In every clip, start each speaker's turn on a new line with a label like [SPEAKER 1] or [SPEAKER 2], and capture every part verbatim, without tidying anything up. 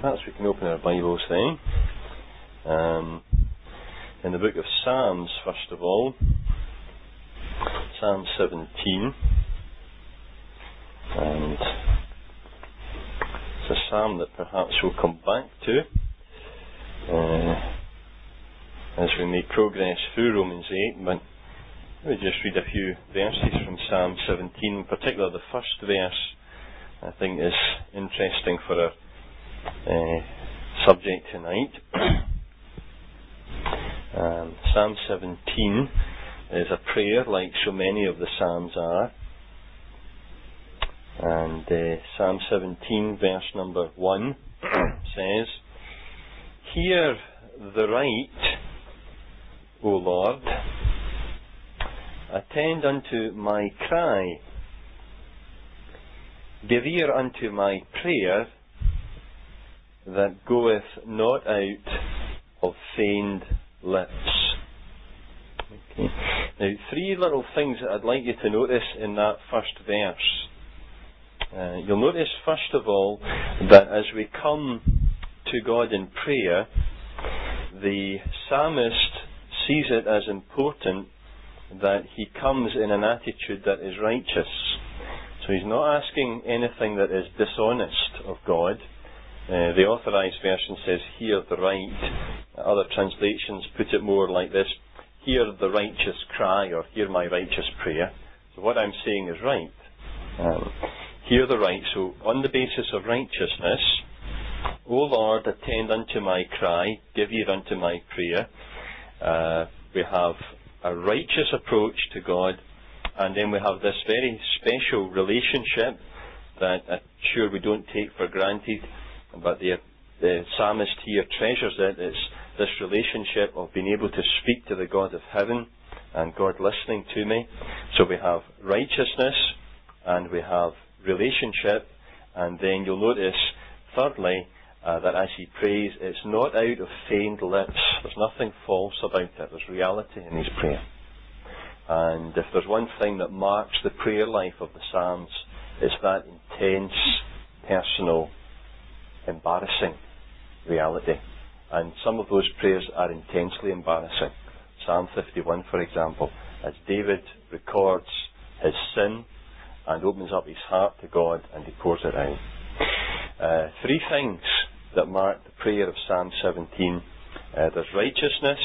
[SPEAKER 1] Perhaps we can open our Bibles then. Um, in the book of Psalms, first of all, Psalm seventeen. And it's a psalm that perhaps we'll come back to uh, as we make progress through Romans eight. But let me just read a few verses from Psalm seventeen. In particular, the first verse I think is interesting for our uh, subject tonight. um, Psalm seventeen is a prayer, like so many of the Psalms are. And uh, Psalm seventeen, verse number one says, "Hear the right, O Lord, attend unto my cry. Give ear unto my prayer, that goeth not out of feigned lips." Okay. Now, three little things that I'd like you to notice in that first verse. Uh, you'll notice, first of all, that as we come to God in prayer, the psalmist sees it as important that he comes in an attitude that is righteous. So he's not asking anything that is dishonest of God. Uh, the Authorized Version says, "Hear the right." Other translations put it more like this: "Hear the righteous cry," or "Hear my righteous prayer." So what I'm saying is right. Um, hear the right. So on the basis of righteousness, "O Lord, attend unto my cry, give ear unto my prayer." Uh, we have a righteous approach to God. And then we have this very special relationship that I'm sure we don't take for granted, but the, the psalmist here treasures it. It's this relationship of being able to speak to the God of heaven and God listening to me. So we have righteousness and we have relationship, and then you'll notice, thirdly, uh, that as he prays, it's not out of feigned lips. There's nothing false about it. There's reality in his prayer. And if there's one thing that marks the prayer life of the Psalms, it's that intense, personal, embarrassing reality. And some of those prayers are intensely embarrassing. Psalm fifty-one, for example, as David records his sin and opens up his heart to God and he pours it out. Uh, three things that mark the prayer of Psalm seventeen. Uh, there's righteousness,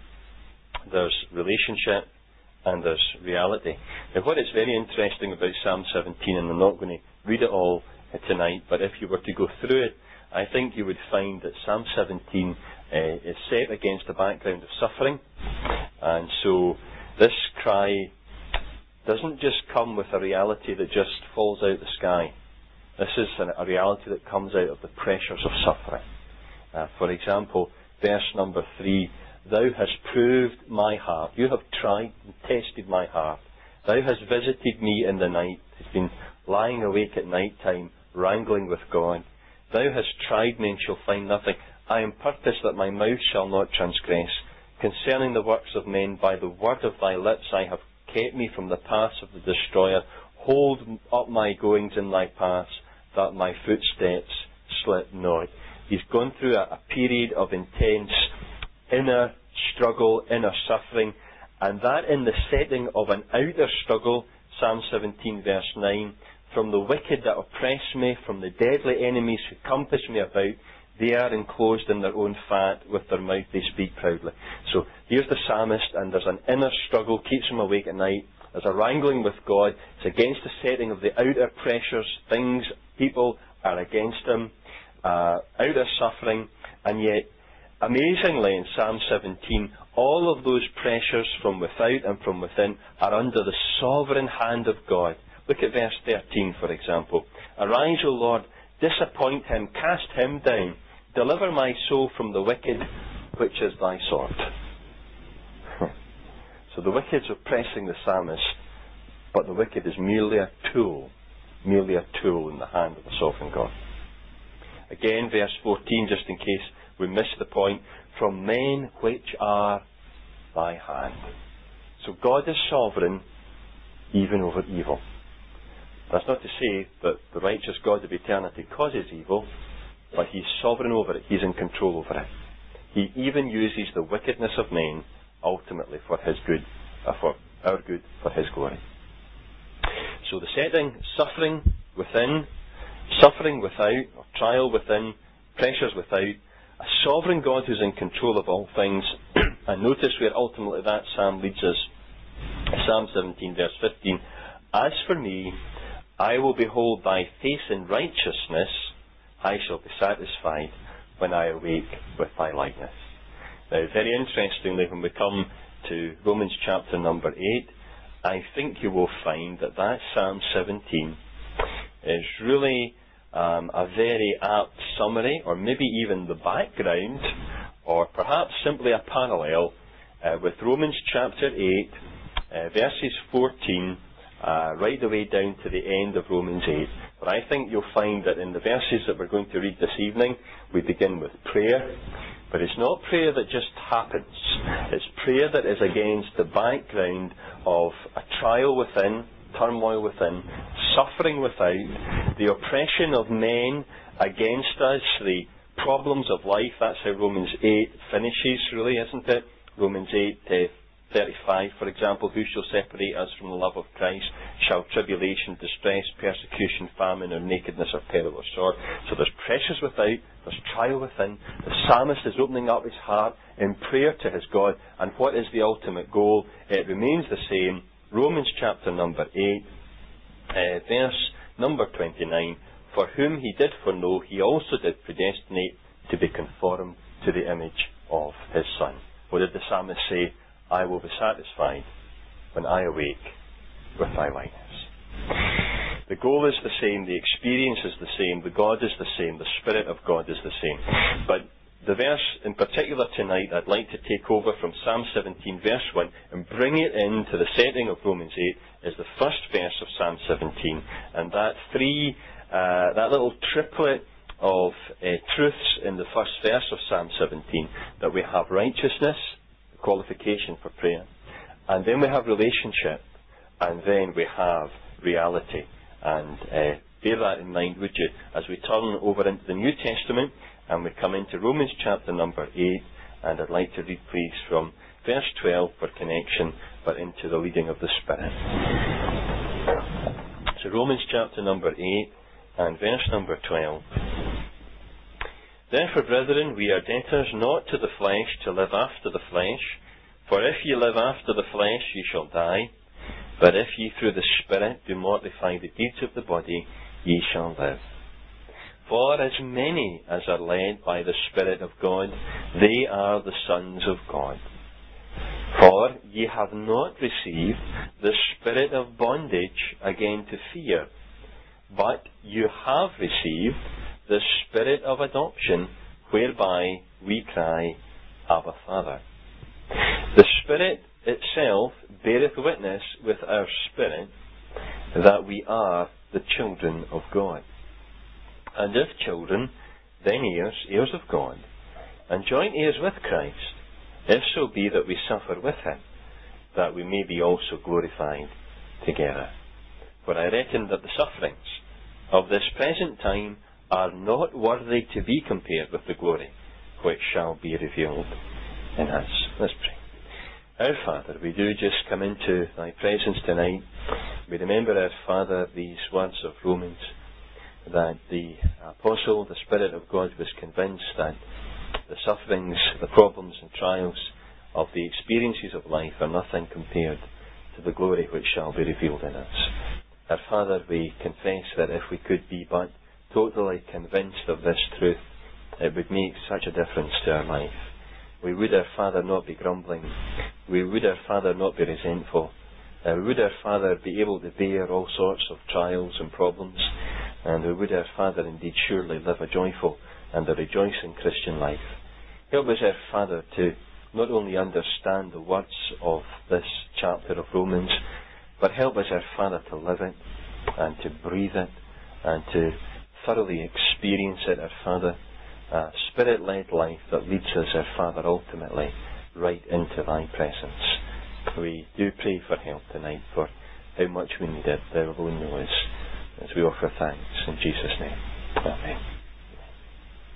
[SPEAKER 1] there's relationship, and there's reality. Now, what is very interesting about Psalm seventeen, and I'm not going to read it all tonight, but if you were to go through it, I think you would find that Psalm seventeen uh, is set against a background of suffering. And so this cry doesn't just come with a reality that just falls out of the sky. This is a reality that comes out of the pressures of suffering. Uh, for example, verse number three, "Thou hast proved my heart." You have tried and tested my heart. "Thou hast visited me in the night." He's been lying awake at night time, wrangling with God. "Thou hast tried me and shall find nothing. I am purposed that my mouth shall not transgress. Concerning the works of men, by the word of thy lips I have kept me from the paths of the destroyer. Hold up my goings in thy paths, that my footsteps slip not." He's gone through a, a period of intense inner struggle, inner suffering, and that in the setting of an outer struggle. Psalm seventeen, verse nine, "From the wicked that oppress me, from the deadly enemies who compass me about, they are enclosed in their own fat, with their mouth they speak proudly." So here's the psalmist, and there's an inner struggle, keeps him awake at night. There's a wrangling with God. It's against the setting of the outer pressures. Things, people are against him. Uh, outer suffering, and yet amazingly, in Psalm seventeen, all of those pressures from without and from within are under the sovereign hand of God. Look at verse thirteen, for example. "Arise, O Lord, disappoint him, cast him down. Deliver my soul from the wicked, which is thy sword." So the wicked's oppressing the psalmist, but the wicked is merely a tool, merely a tool in the hand of the sovereign God. Again, verse fourteen, just in case we miss the point, "From men which are thy hand." So God is sovereign even over evil. That's not to say that the righteous God of eternity causes evil. but He's sovereign over it. He's in control over it. He even uses the wickedness of men ultimately for His good, uh, for our good, for His glory. So the setting, suffering within, suffering without, or trial within, pressures without, a sovereign God who's in control of all things. And notice where ultimately that psalm leads us. Psalm seventeen verse fifteen. As for me, I will behold thy face in righteousness, I shall be satisfied when I awake with thy likeness. Now, very interestingly, when we come to Romans chapter number eight, I think you will find that that Psalm seventeen is really um, a very apt summary, or maybe even the background, or perhaps simply a parallel uh, with Romans chapter eight, uh, verses fourteen, uh, right the way down to the end of Romans eight. But I think you'll find that in the verses that we're going to read this evening, we begin with prayer. But it's not prayer that just happens. It's prayer that is against the background of a trial within, turmoil within, suffering without, the oppression of men against us, the problems of life. That's how Romans eight finishes, really, isn't it? Romans eight uh, thirty-five, for example, who shall separate us from the love of Christ? Shall tribulation, distress, persecution, famine, or nakedness, or peril, or sword? So there's pressures without, there's trial within. The psalmist is opening up his heart in prayer to his God. And what is the ultimate goal? It remains the same. Romans chapter number eight, uh, verse number twenty-nine. For whom he did foreknow, he also did predestinate to be conformed to the image of his Son. What did the psalmist say? I will be satisfied when I awake with thy likeness. The goal is the same, the experience is the same, the God is the same, the Spirit of God is the same. But the verse in particular tonight I'd like to take over from Psalm seventeen verse one and bring it into the setting of Romans eight is the first verse of Psalm seventeen. And that three, uh, that little triplet of uh, truths in the first verse of Psalm seventeen, that we have righteousness, qualification for prayer, and then we have relationship, and then we have reality. And uh, bear that in mind, would you, as we turn over into the New Testament and we come into Romans chapter number eight, and I'd like to read please from verse twelve for connection, but into the leading of the Spirit. So Romans chapter number eight and verse number twelve. Therefore, brethren, we are debtors not to the flesh to live after the flesh. For if ye live after the flesh, ye shall die. But if ye through the Spirit do mortify the deeds of the body, ye shall live. For as many as are led by the Spirit of God, they are the sons of God. For ye have not received the spirit of bondage again to fear, but you have received the Spirit of adoption, whereby we cry, Abba, Father. The Spirit itself beareth witness with our spirit that we are the children of God. And if children, then heirs, heirs of God, and joint heirs with Christ, if so be that we suffer with him, that we may be also glorified together. For I reckon that the sufferings of this present time are not worthy to be compared with the glory which shall be revealed in us. Let's pray. Our Father, we do just come into thy presence tonight. We remember, our Father, these words of Romans, that the apostle, the Spirit of God, was convinced that the sufferings, the problems and trials of the experiences of life are nothing compared to the glory which shall be revealed in us. Our Father, we confess that if we could be but totally convinced of this truth, it would make such a difference to our life. We would, our Father, not be grumbling. We would, our Father, not be resentful. Uh, we would, our Father, be able to bear all sorts of trials and problems. And we would, our Father, indeed surely live a joyful and a rejoicing Christian life. Help us, our Father, to not only understand the words of this chapter of Romans, but help us, our Father, to live it and to breathe it and to thoroughly experience it, our Father, a Spirit-led life that leads us, our Father, ultimately right into thy presence. We do pray for help tonight, for how much we need it. Thou alone knowest, as we offer thanks in Jesus' name. Amen.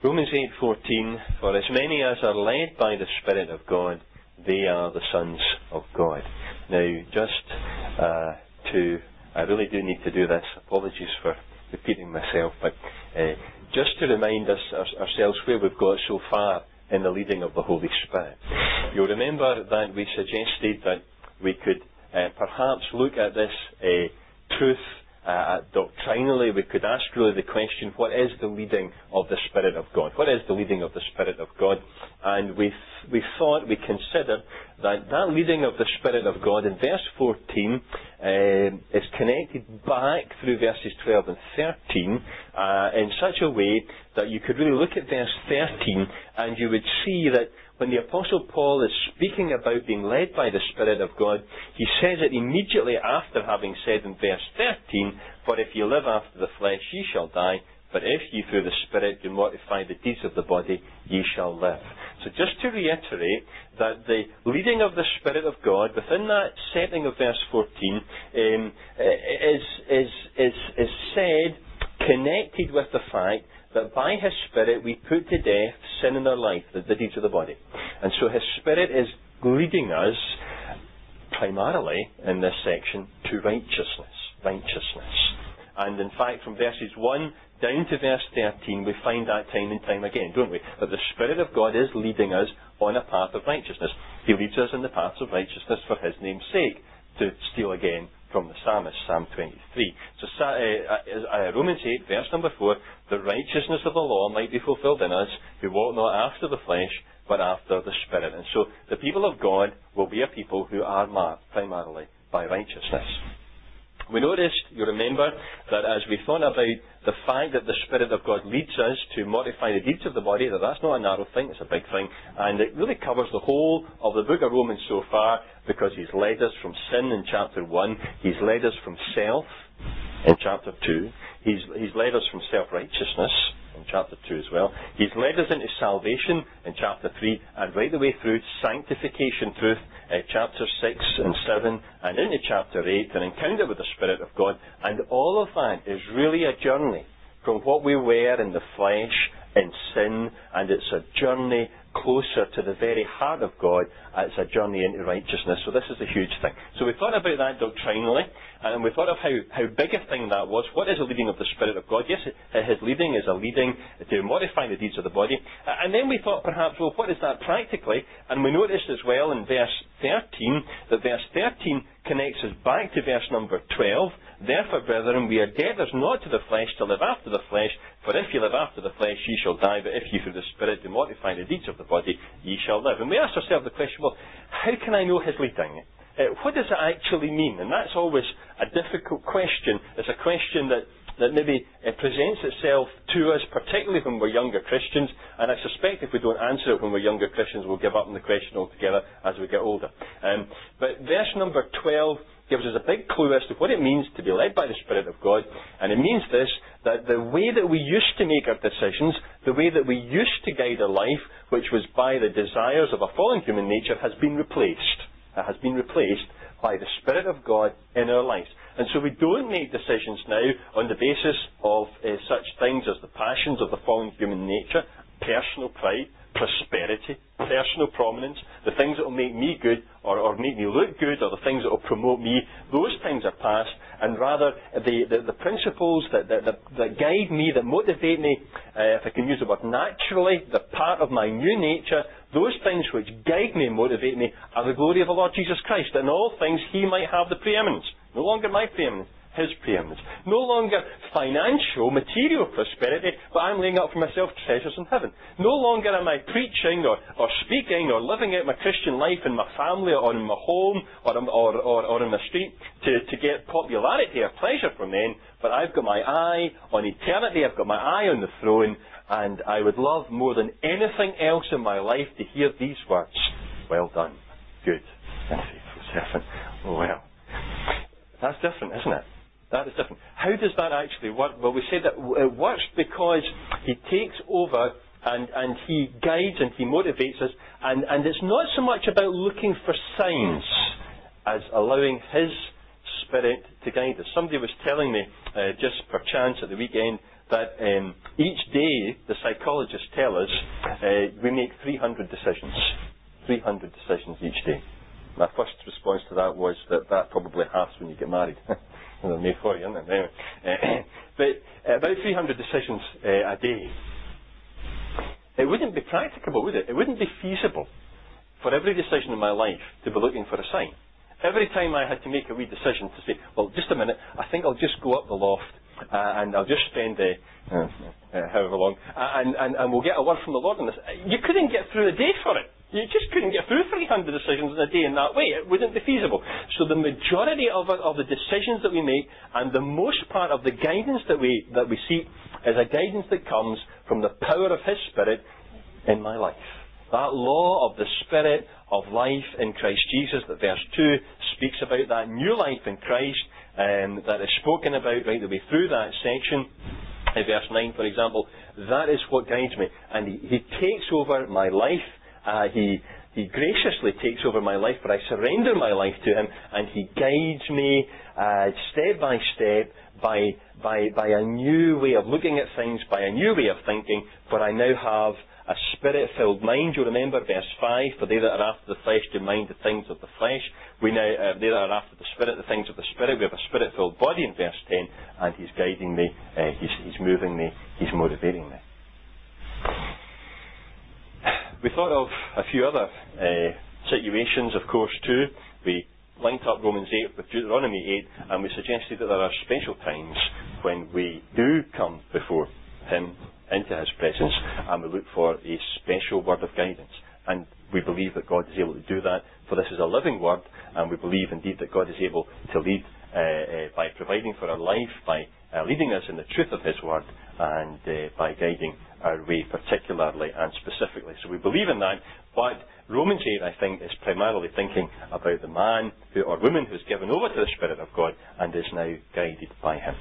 [SPEAKER 1] Romans eight fourteen, for as many as are led by the Spirit of God, they are the sons of God. Now, just uh, to, I really do need to do this, apologies for repeating myself, but uh, just to remind us our, ourselves where we've got so far in the leading of the Holy Spirit. You'll remember that we suggested that we could uh, perhaps look at this uh, truth uh, doctrinally. We could ask really the question, what is the leading of the Spirit of God? What is the leading of the Spirit of God? And we th- we thought, we considered that that leading of the Spirit of God in verse fourteen uh, is connected back through verses twelve and thirteen uh, in such a way that you could really look at verse thirteen and you would see that when the Apostle Paul is speaking about being led by the Spirit of God, he says it immediately after having said in verse thirteen, for if you live after the flesh, ye shall die, but if ye through the Spirit do mortify the deeds of the body, ye shall live. So just to reiterate that the leading of the Spirit of God within that setting of verse fourteen um, is, is, is, is said, connected with the fact that by His Spirit we put to death sin in our life, the, the deeds of the body. And so His Spirit is leading us, primarily in this section, to righteousness. Righteousness. And in fact, from verses one down to verse thirteen, we find that time and time again, don't we? That the Spirit of God is leading us on a path of righteousness. He leads us in the paths of righteousness for His name's sake, to steal again from the psalmist, Psalm twenty-three. So uh, Romans eight, verse number four, the righteousness of the law might be fulfilled in us, who walk not after the flesh, but after the Spirit. And so the people of God will be a people who are marked primarily by righteousness. We noticed, you remember, that as we thought about the fact that the Spirit of God leads us to mortify the deeds of the body, that that's not a narrow thing, it's a big thing. And it really covers the whole of the book of Romans so far, because He's led us from sin in chapter one, He's led us from self in chapter two, He's, he's led us from self-righteousness in chapter two as well. He's led us into salvation in chapter three, and right the way through sanctification truth, uh, chapter six and seven, and into chapter eight, an encounter with the Spirit of God. And all of that is really a journey from what we were in the flesh, in sin, and it's a journey closer to the very heart of God. It's a journey into righteousness. So this is a huge thing. So we thought about that doctrinally, and we thought of how, how big a thing that was. What is the leading of the Spirit of God? Yes, His leading is a leading to modify the deeds of the body. And then we thought perhaps, well, what is that practically? And we noticed as well in verse thirteen, that verse thirteen connects us back to verse number twelve. Therefore, brethren, we are debtors not to the flesh to live after the flesh. For if you live after the flesh, ye shall die. But if ye through the Spirit do mortify the deeds of the body, ye shall live. And we asked ourselves the question, well, how can I know His leading? Uh, what does it actually mean? And that's always a difficult question. It's a question that, that maybe uh, presents itself to us, particularly when we're younger Christians. And I suspect if we don't answer it when we're younger Christians, we'll give up on the question altogether as we get older. Um, but verse number twelve gives us a big clue as to what it means to be led by the Spirit of God. And it means this, that the way that we used to make our decisions, the way that we used to guide our life, which was by the desires of a fallen human nature, has been replaced. It has been replaced by the Spirit of God in our lives. And so we don't make decisions now on the basis of uh, such things as the passions of the fallen human nature, personal pride, prosperity, personal prominence, the things that will make me good or, or make me look good, or the things that will promote me. Those things are past, and rather the, the, the principles that, that, that, that guide me, that motivate me, uh, if I can use the word naturally, the part of my new nature, those things which guide me and motivate me are the glory of the Lord Jesus Christ. In all things He might have the preeminence. No longer my preeminence, His preeminence. No longer financial, material prosperity, but I'm laying up for myself treasures in heaven. No longer am I preaching or, or speaking or living out my Christian life in my family or in my home or, or, or, or in the street to, to get popularity or pleasure from men, but I've got my eye on eternity, I've got my eye on the throne, and I would love more than anything else in my life to hear these words. Well done, good and faithful servant. Oh, well. That's different, isn't it? That is different. How does that actually work? Well, we say that it works because He takes over and, and He guides and He motivates us. And, and it's not so much about looking for signs as allowing His Spirit to guide us. Somebody was telling me, uh, just per chance at the weekend, that um, each day, the psychologists tell us, uh, we make three hundred decisions. three hundred decisions each day. My first response to that was that that probably halves when you get married. Well, May for you, isn't it? Anyway, uh, but uh, about three hundred decisions uh, a day. It wouldn't be practicable, would it? It wouldn't be feasible for every decision in my life to be looking for a sign. Every time I had to make a wee decision to say, well, just a minute, I think I'll just go up the loft uh, and I'll just spend uh, uh, uh, however long, uh, and, and, and we'll get a word from the Lord on this. You couldn't get through a day for it. You just couldn't get through three hundred decisions in a day in that way. It wouldn't be feasible. So the majority of, of the decisions that we make, and the most part of the guidance that we that we seek, is a guidance that comes from the power of His Spirit in my life. That law of the Spirit of life in Christ Jesus, that verse two speaks about, that new life in Christ, um, that is spoken about right the way through that section. In verse nine, for example, that is what guides me. And He, he takes over my life. Uh, he, he graciously takes over my life, but I surrender my life to Him, and He guides me uh, step by step by, by, by a new way of looking at things, by a new way of thinking, for I now have a Spirit-filled mind. You remember verse five, for they that are after the flesh do mind the things of the flesh. We now, uh, they that are after the Spirit, the things of the Spirit. We have a Spirit-filled body in verse ten, and He's guiding me, uh, he's, he's moving me, He's motivating me. We thought of a few other uh, situations, of course, too. We linked up Romans eight with Deuteronomy eight, and we suggested that there are special times when we do come before Him into His presence, and we look for a special word of guidance. And we believe that God is able to do that, for this is a living word, and we believe indeed that God is able to lead uh, uh, by providing for our life, by uh, leading us in the truth of His word, and uh, by guiding our way particularly and specifically. So we believe in that, but Romans eight, I think, is primarily thinking about the man who, or woman who's given over to the Spirit of God and is now guided by Him.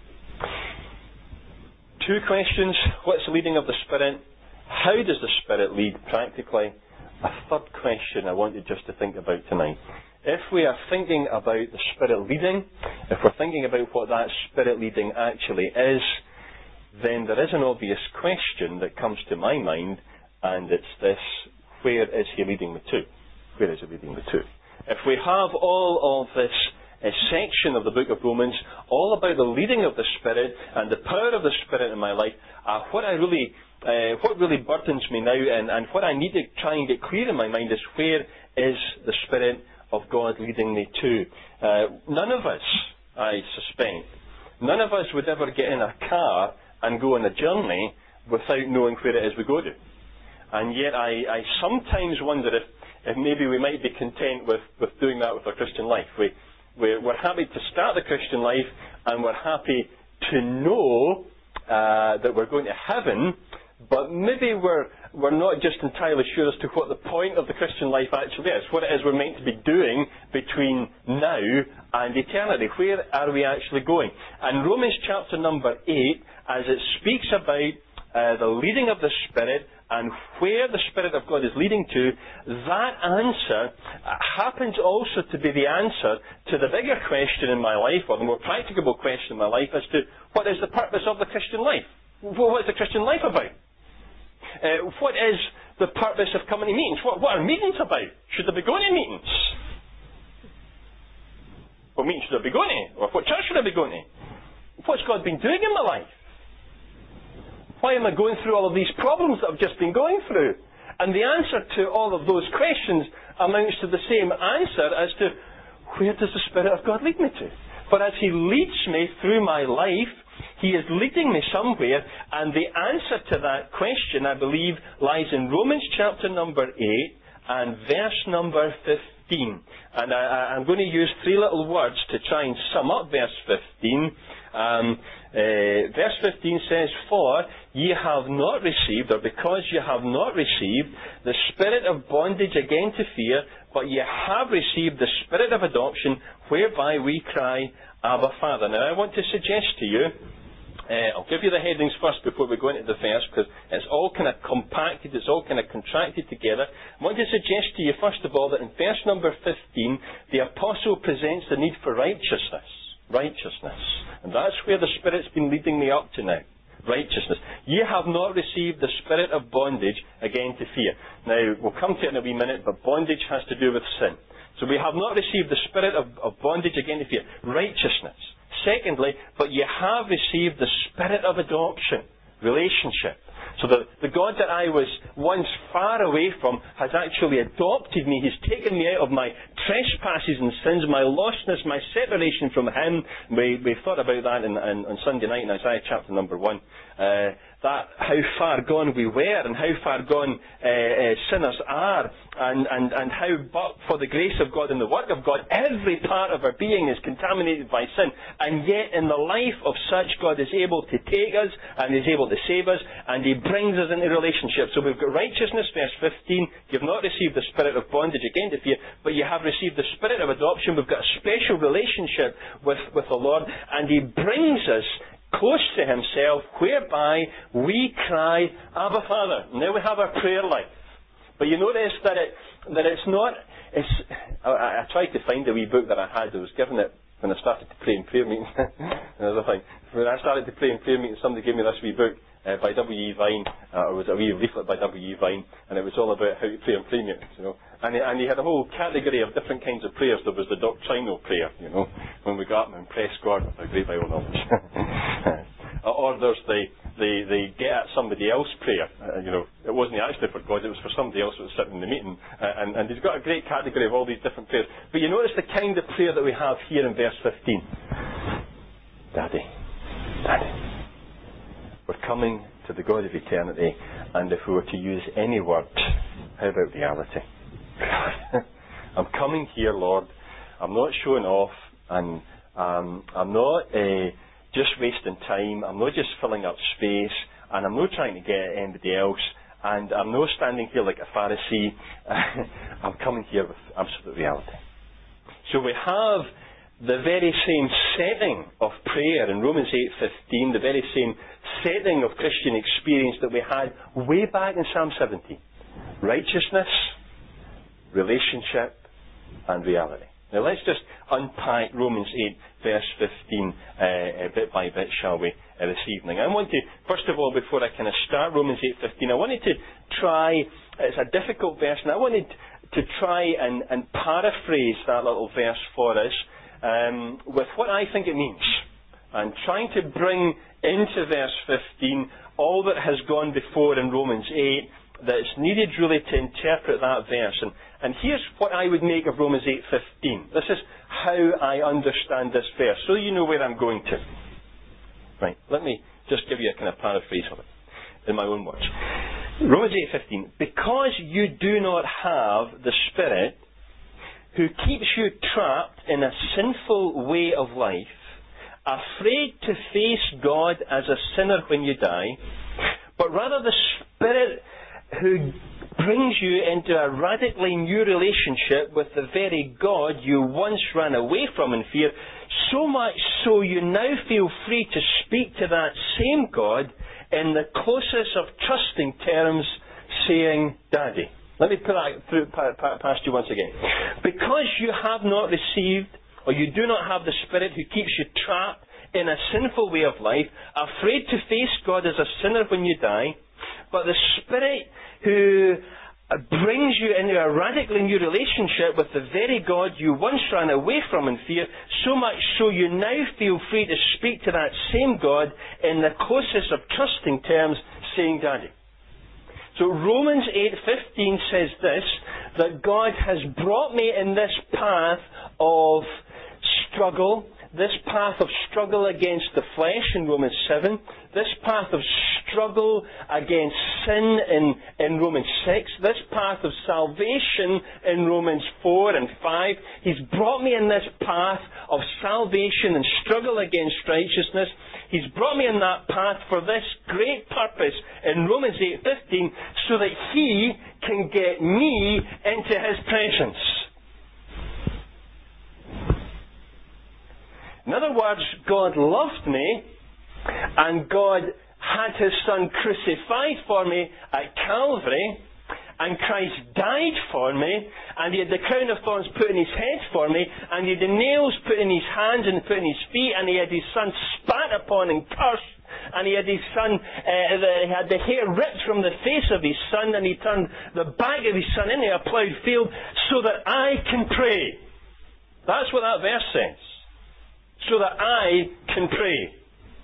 [SPEAKER 1] Two questions. What's the leading of the Spirit? How does the Spirit lead practically? A third question I want you just to think about tonight. If we are thinking about the Spirit leading, if we're thinking about what that Spirit leading actually is, then there is an obvious question that comes to my mind, and it's this: where is He leading me to? Where is He leading me to? If we have all of this a section of the book of Romans, all about the leading of the Spirit and the power of the Spirit in my life, uh, what I really, uh, what really burdens me now, and, and what I need to try and get clear in my mind, is where is the Spirit of God leading me to? Uh, none of us, I suspect, none of us would ever get in a car and go on a journey without knowing where it is we go to. And yet I, I sometimes wonder if, if maybe we might be content with, with doing that with our Christian life. We, we're, we're happy to start the Christian life, and we're happy to know uh, that we're going to heaven, but maybe we're, we're not just entirely sure as to what the point of the Christian life actually is, what it is we're meant to be doing between now and eternity. Where are we actually going? And Romans chapter number eight, as it speaks about uh, the leading of the Spirit and where the Spirit of God is leading to, that answer happens also to be the answer to the bigger question in my life, or the more practicable question in my life, as to what is the purpose of the Christian life? What is the Christian life about? Uh, what is the purpose of coming to meetings? What, what are meetings about? Should I be going to meetings? What meetings should I be going to? Or what church should I be going to? What's God been doing in my life? Why am I going through all of these problems that I've just been going through? And the answer to all of those questions amounts to the same answer as to, where does the Spirit of God lead me to? For as He leads me through my life, He is leading me somewhere, and the answer to that question, I believe, lies in Romans chapter number eight and verse number fifteen. And I, I'm going to use three little words to try and sum up verse fifteen. Um, uh, verse fifteen says, for ye have not received, or because ye have not received, the spirit of bondage again to fear, but ye have received the Spirit of adoption, whereby we cry, Abba, Father. Now I want to suggest to you Uh, I'll give you the headings first before we go into the verse, because it's all kind of compacted, it's all kind of contracted together. I want to suggest to you, first of all, that in verse number fifteen, the apostle presents the need for righteousness. Righteousness. And that's where the Spirit's been leading me up to now. Righteousness. Ye have not received the spirit of bondage again to fear. Now, we'll come to it in a wee minute, but bondage has to do with sin. So we have not received the spirit of, of bondage again to fear. Righteousness. Secondly, but ye have received the spirit of adoption, relationship. So the, the God that I was once far away from has actually adopted me. He's taken me out of my trespasses and sins, my lostness, my separation from Him. We, we thought about that in, in, on Sunday night in Isaiah chapter number one. Uh, that how far gone we were and how far gone uh, uh, sinners are, and, and, and how, but for the grace of God and the work of God, every part of our being is contaminated by sin. And yet in the life of such, God is able to take us and is able to save us, and He brings us into relationship. So we've got righteousness, verse fifteen. You've not received the spirit of bondage again to fear, but you have received the spirit of adoption. We've got a special relationship with, with the Lord, and He brings us close to Himself, whereby we cry, Abba, Father. Now we have our prayer life. But you notice that it that it's not. It's. I, I tried to find a wee book that I had. I was given it when I started to pray in prayer meetings. Another thing. When I started to pray in prayer meetings, somebody gave me this wee book uh, by W E Vine. Uh, it was a wee leaflet by W E Vine, and it was all about how to pray in prayer meetings. You know, and he, and he had a whole category of different kinds of prayers. There was the doctrinal prayer. You know, when we got up and impress God with our great Bible knowledge. Or there's the, the, the get at somebody else prayer. Uh, you know, it wasn't actually for God, it was for somebody else that was sitting in the meeting. Uh, and, and he's got a great category of all these different prayers. But you notice the kind of prayer that we have here in verse fifteen. Daddy, Daddy. We're coming to the God of eternity, and if we were to use any word, how about reality? I'm coming here, Lord. I'm not showing off, and um, I'm not... Uh, just wasting time, I'm not just filling up space, and I'm not trying to get anybody else, and I'm not standing here like a Pharisee. I'm coming here with absolute reality. So we have the very same setting of prayer in Romans eight fifteen, the very same setting of Christian experience that we had way back in Psalm seventeen. Righteousness, relationship, and reality. Now let's just unpack Romans eight, verse fifteen, uh, bit by bit, shall we, uh, this evening. I want to, first of all, before I kind of start Romans eight fifteen, I wanted to try, it's a difficult verse, and I wanted to try and, and paraphrase that little verse for us um, with what I think it means. And trying to bring into verse fifteen all that has gone before in Romans eight, that's needed really to interpret that verse. And, and here's what I would make of Romans eight fifteen. This is how I understand this verse, so you know where I'm going to. Right, let me just give you a kind of paraphrase of it in my own words. Romans eight fifteen. Because you do not have the Spirit who keeps you trapped in a sinful way of life, afraid to face God as a sinner when you die, but rather the Spirit who brings you into a radically new relationship with the very God you once ran away from in fear, so much so you now feel free to speak to that same God in the closest of trusting terms, saying, Daddy. Let me put that through, past you once again. Because you have not received, or you do not have the Spirit who keeps you trapped in a sinful way of life, afraid to face God as a sinner when you die, but the Spirit who brings you into a radically new relationship with the very God you once ran away from in fear, so much so you now feel free to speak to that same God in the closest of trusting terms, saying, Daddy. So Romans eight fifteen says this, that God has brought me in this path of struggle, this path of struggle against the flesh in Romans seven, this path of struggle against sin in, in Romans six, this path of salvation in Romans four and five. He's brought me in this path of salvation and struggle against righteousness. He's brought me in that path for this great purpose in Romans eight fifteen, so that He can get me into His presence. In other words, God loved me and God had His Son crucified for me at Calvary, and Christ died for me, and He had the crown of thorns put in His head for me, and He had the nails put in His hands and put in His feet, and He had His Son spat upon and cursed, and He had His Son, uh, the, He had the hair ripped from the face of His Son, and He turned the back of His Son into a ploughed field so that I can pray. That's what that verse says. So that I can pray.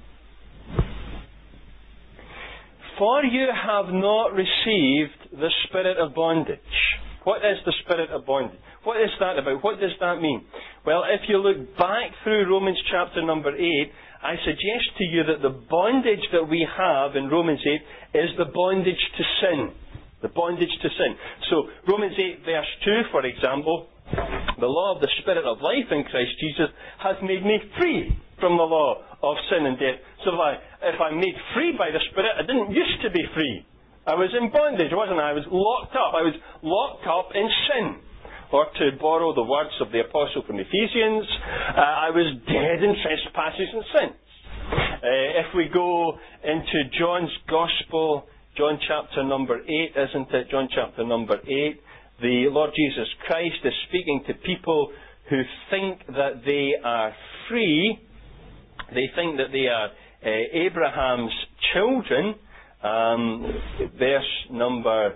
[SPEAKER 1] For you have not received the spirit of bondage. What is the spirit of bondage? What is that about? What does that mean? Well, if you look back through Romans chapter number eight, I suggest to you that the bondage that we have in Romans eight is the bondage to sin. The bondage to sin. So, Romans eight verse two, for example, the law of the Spirit of life in Christ Jesus has made me free from the law of sin and death. So if, I, if I'm made free by the Spirit, I didn't used to be free. I was in bondage, wasn't I? I was locked up. I was locked up in sin. Or to borrow the words of the apostle from Ephesians, uh, I was dead in trespasses and sins. Uh, if we go into John's Gospel, John chapter number eight, isn't it? John chapter number eight. The Lord Jesus Christ is speaking to people who think that they are free. They think that they are uh, Abraham's children. Um, verse number,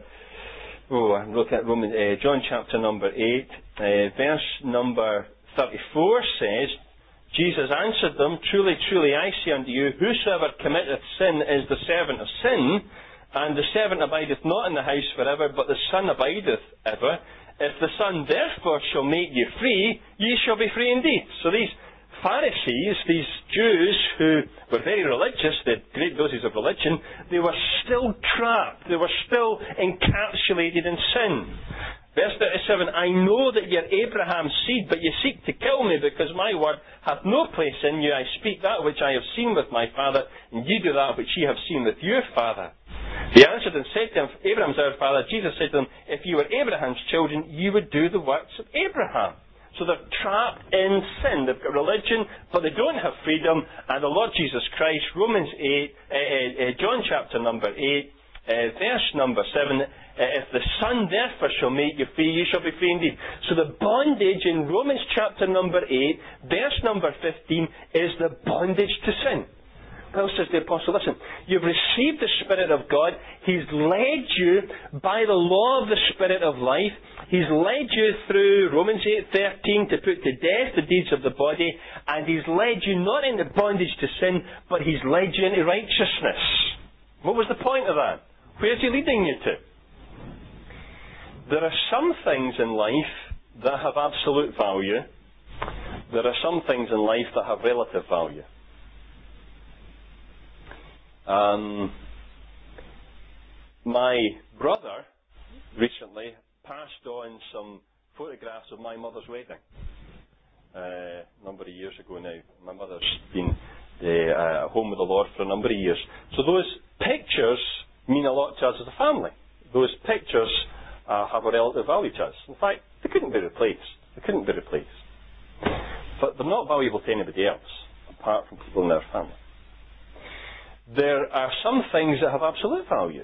[SPEAKER 1] oh, I'm looking at Romans, uh, John chapter number eight. Uh, verse number thirty-four says, Jesus answered them, Truly, truly, I say unto you, whosoever committeth sin is the servant of sin. And the servant abideth not in the house forever, but the Son abideth ever. If the Son therefore shall make you free, ye shall be free indeed. So these Pharisees, these Jews who were very religious, they had great doses of religion, they were still trapped. They were still encapsulated in sin. Verse thirty-seven, I know that ye are Abraham's seed, but ye seek to kill me, because my word hath no place in you. I speak that which I have seen with my father, and ye do that which ye have seen with your father. They answered and said to him, Abraham's our father. Jesus said to them, if you were Abraham's children, you would do the works of Abraham. So they're trapped in sin. They've got religion, but they don't have freedom. And the Lord Jesus Christ, Romans eight, uh, uh, John chapter number eight, uh, verse number seven, uh, if the Son therefore shall make you free, you shall be free indeed. So the bondage in Romans chapter number eight, verse number fifteen, is the bondage to sin. Well, says the apostle, listen, you've received the Spirit of God. He's led you by the law of the Spirit of life. He's led you through Romans eight thirteen to put to death the deeds of the body, and He's led you not into bondage to sin, but He's led you into righteousness. What was the point of that? Where's He leading you to? There are some things in life that have absolute value. There are some things in life that have relative value. Um, my brother recently passed on some photographs of my mother's wedding. Uh, a number of years ago now. My mother's been uh, at home with the Lord for a number of years. So those pictures mean a lot to us as a family. Those pictures uh, have a relative value to us. In fact, they couldn't be replaced. They couldn't be replaced. But they're not valuable to anybody else, apart from people in their family. There are some things that have absolute value.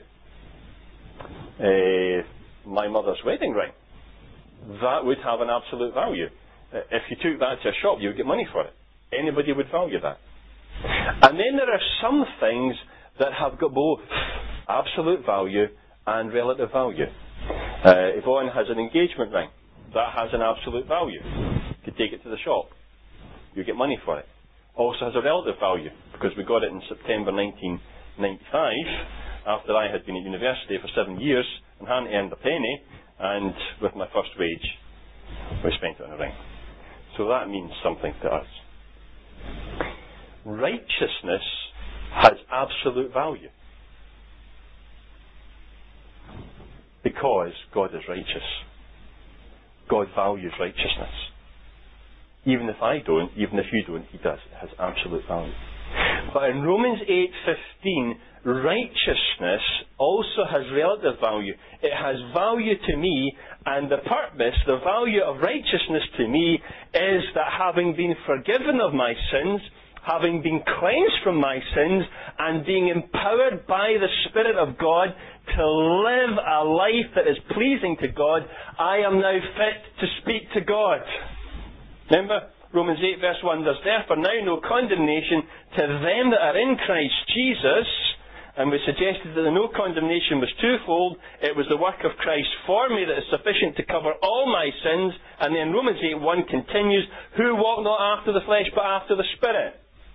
[SPEAKER 1] Uh, my mother's wedding ring. That would have an absolute value. Uh, if you took that to a shop, you would get money for it. Anybody would value that. And then there are some things that have got both absolute value and relative value. Uh, Yvonne has an engagement ring. That has an absolute value. You could take it to the shop. You get money for it. Also has a relative value, because we got it in September nineteen ninety-five, after I had been at university for seven years and hadn't earned a penny, and with my first wage, we spent it on a ring. So that means something to us. Righteousness has absolute value, because God is righteous. God values righteousness. Even if I don't, even if you don't, He does. It has absolute value. But in Romans eight fifteen, righteousness also has relative value. It has value to me, and the purpose, the value of righteousness to me, is that having been forgiven of my sins, having been cleansed from my sins and being empowered by the Spirit of God to live a life that is pleasing to God, I am now fit to speak to God. Remember? Romans eight verse one, there's therefore now no condemnation to them that are in Christ Jesus. And we suggested that the no condemnation was twofold. It was the work of Christ for me that is sufficient to cover all my sins. And then Romans eight one continues, who walk not after the flesh but after the Spirit.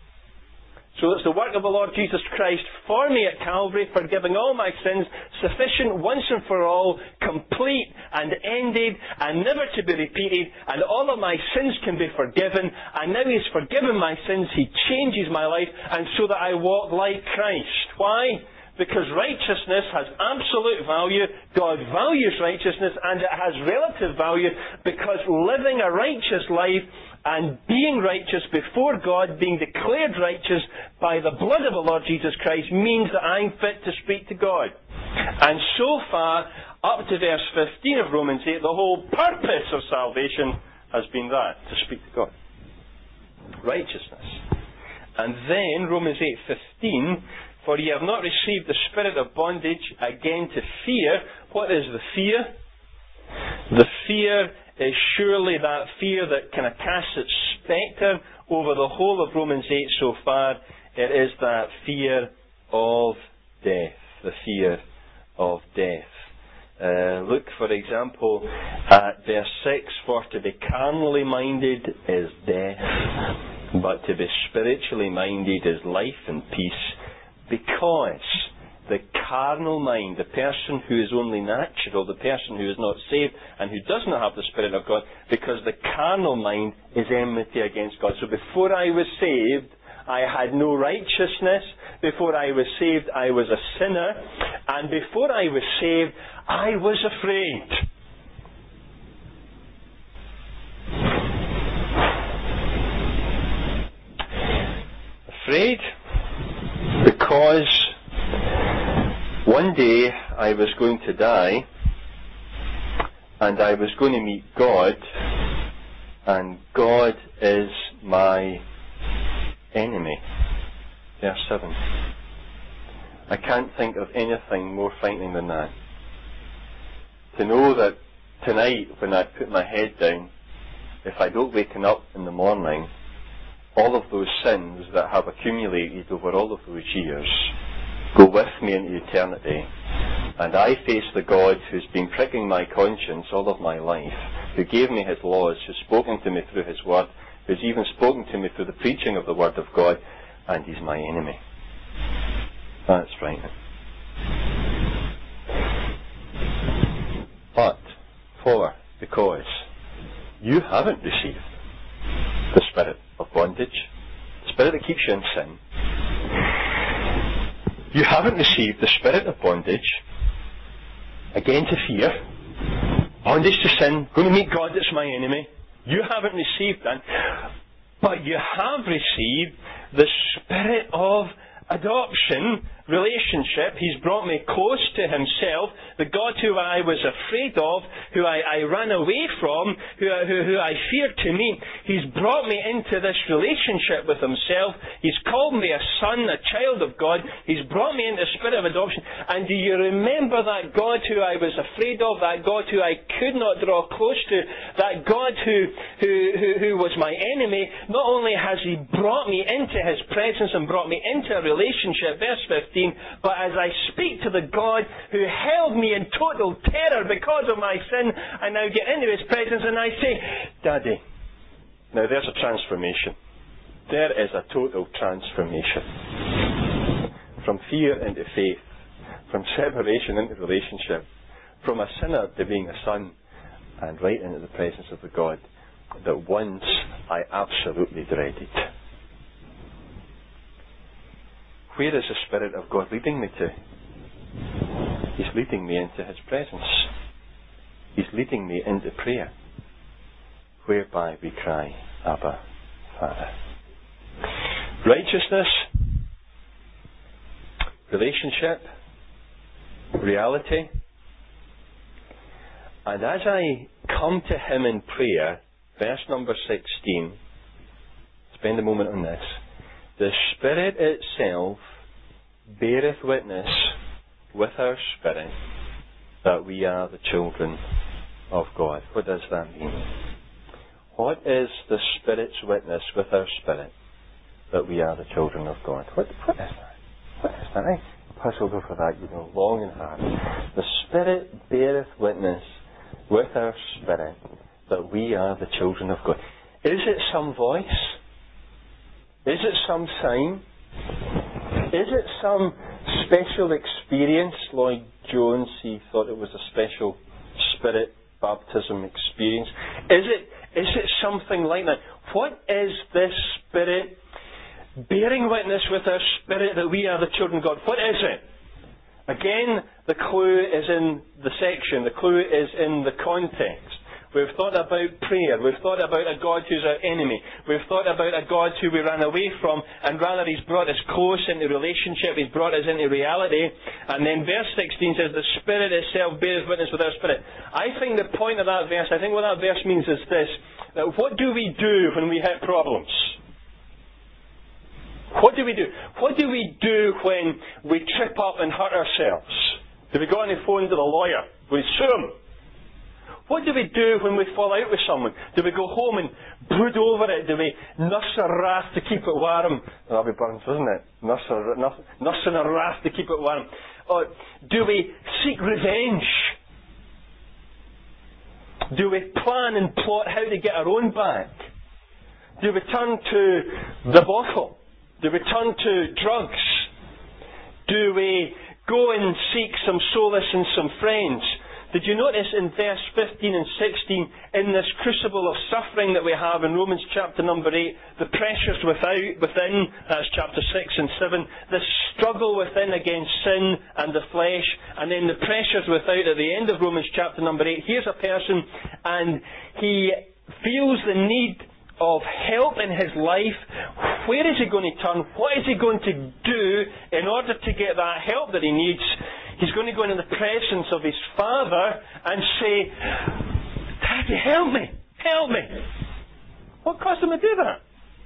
[SPEAKER 1] So it's the work of the Lord Jesus Christ for me at Calvary, forgiving all my sins, sufficient once and for all, complete and ended, and never to be repeated, and all of my sins can be forgiven, and now He's forgiven my sins, He changes my life, and so that I walk like Christ. Why? Because righteousness has absolute value, God values righteousness, and it has relative value, because living a righteous life and being righteous before God, being declared righteous by the blood of the Lord Jesus Christ, means that I'm fit to speak to God. And so far, up to verse fifteen of Romans eight, the whole purpose of salvation has been that, to speak to God. Righteousness. And then, Romans eight fifteen, for ye have not received the spirit of bondage again to fear. What is the fear? The fear is surely that fear that kind of casts its spectre over the whole of Romans eight so far. It is that fear of death. The fear of death. Uh, look, for example, at verse six, for to be carnally minded is death, but to be spiritually minded is life and peace, because the carnal mind, the person who is only natural, the person who is not saved and who does not have the Spirit of God, because the carnal mind is enmity against God. So before I was saved, I had no righteousness. Before I was saved, I was a sinner. And before I was saved, I was afraid. Afraid because one day I was going to die, and I was going to meet God, and God is my enemy. Verse seven. I can't think of anything more frightening than that. To know that tonight, when I put my head down, if I don't waken up in the morning, all of those sins that have accumulated over all of those years go with me into eternity, and I face the God who's been pricking my conscience all of my life, who gave me His laws, who's spoken to me through His Word, who's even spoken to me through the preaching of the Word of God, and He's my enemy. That's frightening. But, for, because, you haven't received the spirit of bondage, the spirit that keeps you in sin. You haven't received the spirit of bondage, again to fear, bondage to sin, going to meet God that's my enemy. You haven't received that, but you have received the spirit of adoption, relationship. He's brought me close to Himself, the God who I was afraid of, who I, I ran away from, who, who, who I feared to meet. He's brought me into this relationship with Himself. He's called me a son, a child of God. He's brought me into the spirit of adoption. And do you remember that God who I was afraid of, that God who I could not draw close to, that God who, who, who, who was my enemy? Not only has He brought me into His presence and brought me into a relationship, verse fifteen, but as I speak to the God who held me in total terror because of my sin, I now get into His presence and I say, Daddy. Now there's a transformation. There is a total transformation. From fear into faith. From separation into relationship. From a sinner to being a son. And right into the presence of the God that once I absolutely dreaded. Where is the Spirit of God leading me to? He's leading me into His presence. He's leading me into prayer, whereby we cry, Abba, Father. Righteousness, relationship, reality. And as I come to Him in prayer, verse number sixteen, spend a moment on this. The Spirit itself beareth witness with our spirit that we are the children of God. What does that mean? What is the Spirit's witness with our spirit that we are the children of God? What, what is that? What is that? I puzzled over that, you know, long and hard. The Spirit beareth witness with our spirit that we are the children of God. Is it some voice? Is it some sign? Is it some special experience? Lloyd Jones, he thought it was a special Spirit baptism experience. Is it, is it something like that? What is this Spirit bearing witness with our spirit that we are the children of God? What is it? Again, the clue is in the section. The clue is in the context. We've thought about prayer. We've thought about a God who's our enemy. We've thought about a God who we ran away from, and rather He's brought us close into relationship. He's brought us into reality. And then verse sixteen says, the Spirit itself bears witness with our spirit. I think the point of that verse, I think what that verse means is this, that what do we do when we hit problems? What do we do? What do we do when we trip up and hurt ourselves? Do we go on the phone to the lawyer? We sue him? What do we do when we fall out with someone? Do we go home and brood over it? Do we nurse a wrath to keep it warm? That'll be Burns, isn't it? Nurse a, nurse, nursing a wrath to keep it warm. Or do we seek revenge? Do we plan and plot how to get our own back? Do we turn to the bottle? Do we turn to drugs? Do we go and seek some solace in some friends? Did you notice in verse fifteen and sixteen, in this crucible of suffering that we have in Romans chapter number eight, the pressures without, within, that's chapter six and seven, the struggle within against sin and the flesh, and then the pressures without at the end of Romans chapter number eight. Here's a person and he feels the need of help in his life. Where is he going to turn? What is he going to do in order to get that help that he needs? He's going to go into the presence of his Father and say, Daddy, help me! Help me! What caused him to do that?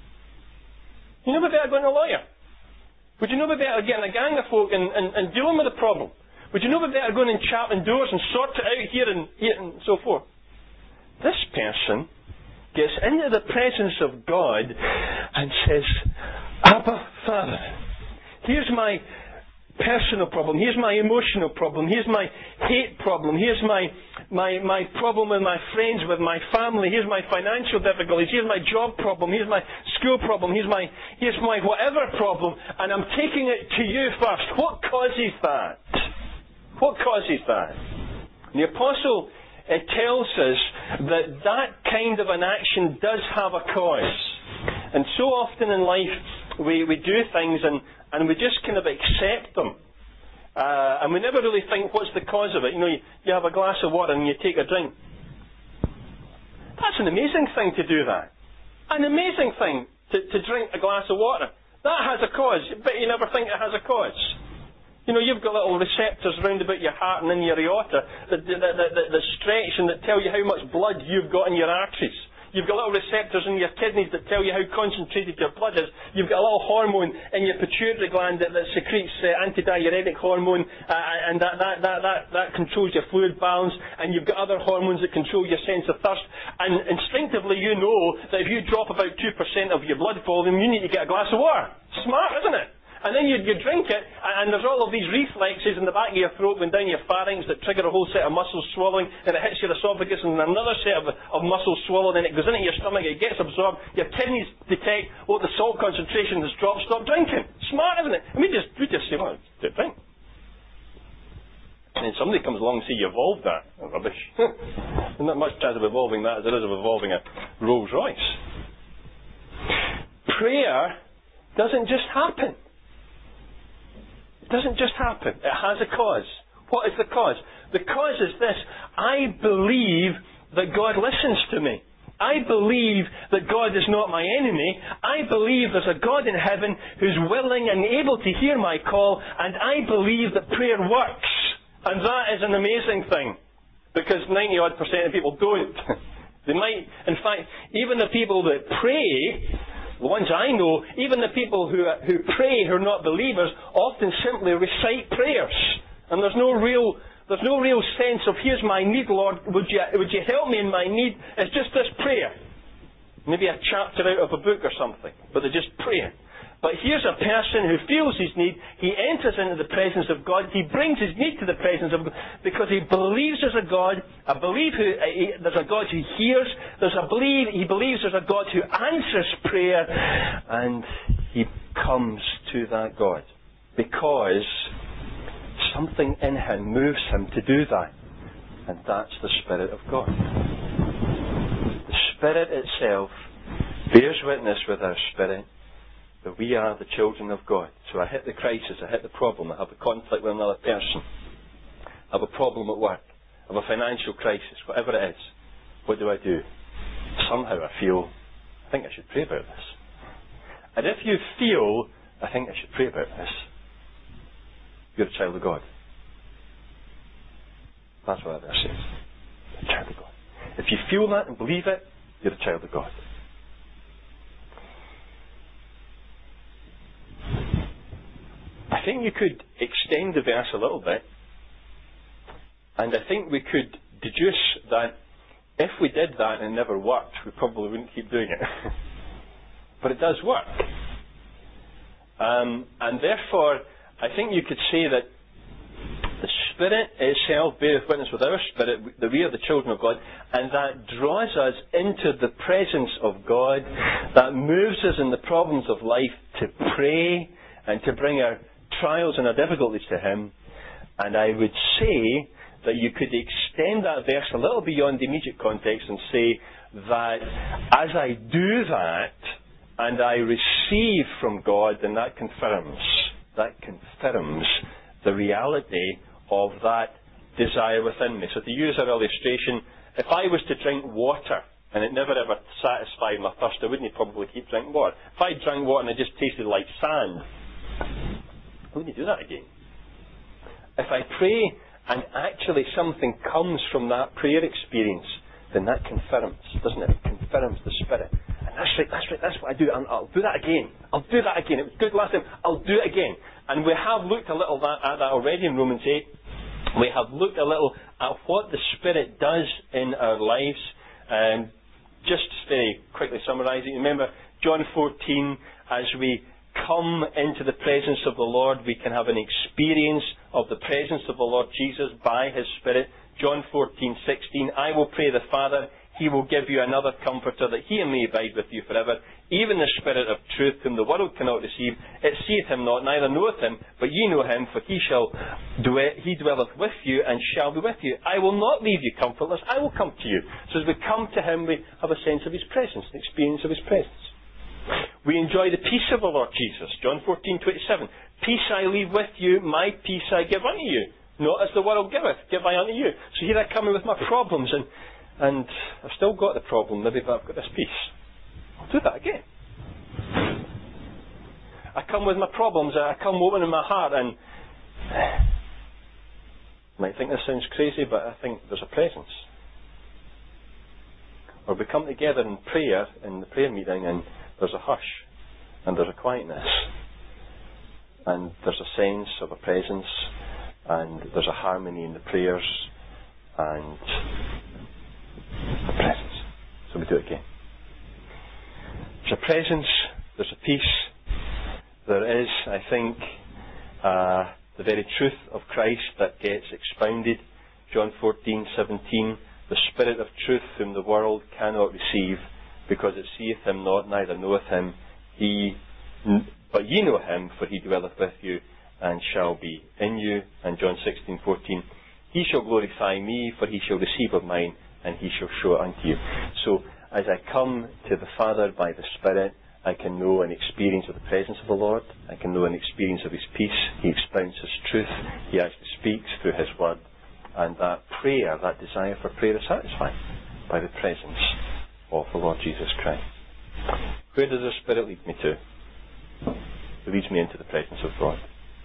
[SPEAKER 1] You know, we better going to a lawyer. Would you know we better getting a gang of folk and, and, and dealing with the problem? Would you know we better going and chapping doors and sort it out here and here and so forth? This person gets into the presence of God and says, Abba, Father, here's my personal problem, here's my emotional problem, here's my hate problem, here's my, my, my problem with my friends, with my family, here's my financial difficulties, here's my job problem, here's my school problem, here's my, here's my whatever problem, and I'm taking it to you first. What causes that? What causes that? The Apostle It tells us that that kind of an action does have a cause. And so often in life we, we do things and, and we just kind of accept them. Uh, and we never really think, what's the cause of it? You know, you, you have a glass of water and you take a drink. That's an amazing thing to do that. An amazing thing to, to drink a glass of water. That has a cause, but you never think it has a cause. You know, you've got little receptors round about your heart and in your aorta that, that, that, that, that stretch and that tell you how much blood you've got in your arteries. You've got little receptors in your kidneys that tell you how concentrated your blood is. You've got a little hormone in your pituitary gland that, that secretes uh, antidiuretic hormone, uh, and that, that, that, that, that controls your fluid balance. And you've got other hormones that control your sense of thirst. And instinctively you know that if you drop about two percent of your blood volume, you need to get a glass of water. Smart, isn't it? And then you, you drink it, and there's all of these reflexes in the back of your throat going down your pharynx that trigger a whole set of muscles swallowing, and it hits your esophagus, and another set of, of muscles swallow, then it goes into your stomach, it gets absorbed, your kidneys detect, oh, the salt concentration has dropped, stop drinking. Smart, isn't it? And we just, we just say, well, do drink. And then somebody comes along and says, you evolved that. Oh, rubbish. There's not much chance of evolving that as there is of evolving a Rolls Royce. Prayer doesn't just happen. It doesn't just happen. It has a cause. What is the cause? The cause is this. I believe that God listens to me. I believe that God is not my enemy. I believe there's a God in heaven who's willing and able to hear my call, and I believe that prayer works. And that is an amazing thing, because ninety odd percent of people don't. They might, in fact, even the people that pray, The ones I know, even the people who, who pray who are not believers, often simply recite prayers. And there's no real, there's no real sense of, here's my need, Lord, would you, would you help me in my need? It's just this prayer. Maybe a chapter out of a book or something, but they're just praying. But here's a person who feels his need. He enters into the presence of God. He brings his need to the presence of God because he believes there's a God. I believe who, uh, he, there's a God who hears. There's a believe. He believes there's a God who answers prayer, and he comes to that God because something in him moves him to do that, and that's the Spirit of God. The Spirit itself bears witness with our spirit that we are the children of God. So I hit the crisis, I hit the problem, I have a conflict with another person, I have a problem at work, I have a financial crisis, whatever it is. What do I do? Somehow I feel, I think I should pray about this. And if you feel, I think I should pray about this, you're a child of God. That's what that verse says. You're a child of God. If you feel that and believe it, you're a child of God. I think you could extend the verse a little bit, and I think we could deduce that if we did that and it never worked, we probably wouldn't keep doing it. But it does work. Um, and therefore, I think you could say that the Spirit itself beareth witness with our spirit that we are the children of God, and that draws us into the presence of God, that moves us in the problems of life to pray and to bring our trials and our difficulties to Him. And I would say that you could extend that verse a little beyond the immediate context and say that as I do that and I receive from God, then that confirms, that confirms the reality of that desire within me. So to use our illustration, if I was to drink water and it never ever satisfied my thirst, I wouldn't probably keep drinking water. If I drank water and it just tasted like sand, I wouldn't do that again. If I pray and actually something comes from that prayer experience, then that confirms, doesn't it? It confirms the Spirit. And that's right, that's right, that's what I do. And I'll do that again. I'll do that again. It was good last time. I'll do it again. And we have looked a little at that already in Romans eight. We have looked a little at what the Spirit does in our lives. And just very quickly summarising, remember John fourteen, as we come into the presence of the Lord, we can have an experience of the presence of the Lord Jesus by His Spirit. John fourteen sixteen, I will pray the Father, He will give you another comforter, that He may abide with you forever, even the Spirit of truth, whom the world cannot receive. It seeth Him not, neither knoweth Him, but ye know Him, for He shall dwell, He dwelleth with you, and shall be with you. I will not leave you comfortless, I will come to you. So as we come to Him, we have a sense of His presence, an experience of His presence. We enjoy the peace of the Lord Jesus. John fourteen twenty-seven. Peace I leave with you, my peace I give unto you. Not as the world giveth, give I unto you. So here I come with my problems, and and I've still got the problem, maybe, but I've got this peace. I'll do that again. I come with my problems, I come opening my heart, and you might think this sounds crazy, but I think there's a presence. Or we come together in prayer, in the prayer meeting, and there's a hush, and there's a quietness, and there's a sense of a presence, and there's a harmony in the prayers, and a presence. So we do it again. There's a presence, there's a peace, there is, I think, uh, the very truth of Christ that gets expounded. John fourteen seventeen, the Spirit of truth whom the world cannot receive, because it seeth Him not, neither knoweth Him. He, but ye know Him, for He dwelleth with you, and shall be in you. And John sixteen fourteen, He shall glorify me, for He shall receive of mine, and He shall show it unto you. So, as I come to the Father by the Spirit, I can know an experience of the presence of the Lord. I can know an experience of His peace. He expounds His truth. He actually speaks through His Word. And that prayer, that desire for prayer is satisfied by the presence of the Lord Jesus Christ. Where does the Spirit lead me to? It leads me into the presence of God.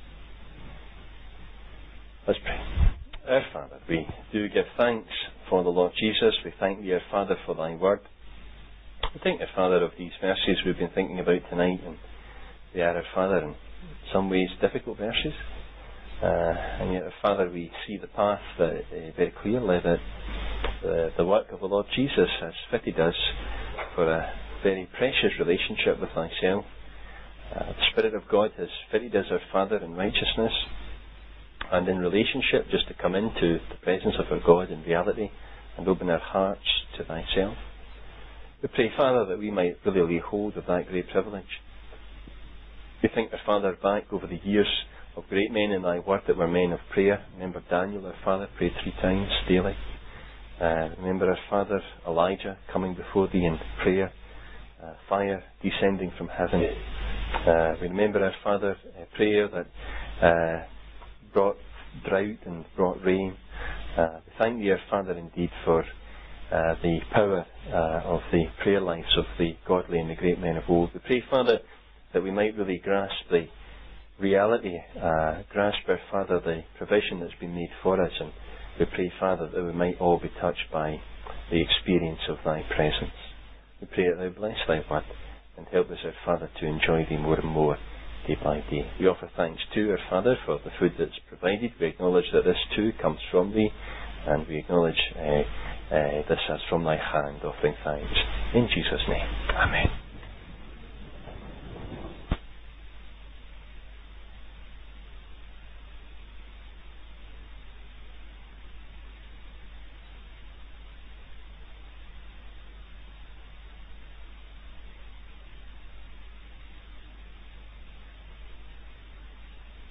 [SPEAKER 1] Let's pray. Our Father, we do give thanks for the Lord Jesus. We thank Thee, our Father, for Thy Word. We thank the Father of these verses we've been thinking about tonight, and they are, our Father, in some ways difficult verses. Uh, and yet, our Father, we see the path that, uh, very clearly that uh, the work of the Lord Jesus has fitted us for a very precious relationship with thyself. Uh, the Spirit of God has fitted us, our Father, in righteousness and in relationship, just to come into the presence of our God in reality and open our hearts to thyself. We pray, Father, that we might really lay hold of that great privilege. We think, our Father, back over the years of great men in thy word that were men of prayer. Remember Daniel, our Father, prayed three times daily. Uh, remember our Father Elijah coming before thee in prayer, uh, fire descending from heaven. Uh, we remember our Father uh, prayer that uh, brought drought and brought rain. Uh, we thank thee, our Father, indeed for uh, the power uh, of the prayer lives of the godly and the great men of old. We pray, Father, that we might really grasp the reality, uh, grasp, our Father, the provision that's been made for us, and we pray, Father, that we might all be touched by the experience of thy presence. We pray that thou bless thy word and help us, our Father, to enjoy thee more and more day by day. We offer thanks to our Father for the food that's provided. We acknowledge that this too comes from thee, and we acknowledge uh, uh, this as from thy hand, offering thanks. In Jesus' name, amen.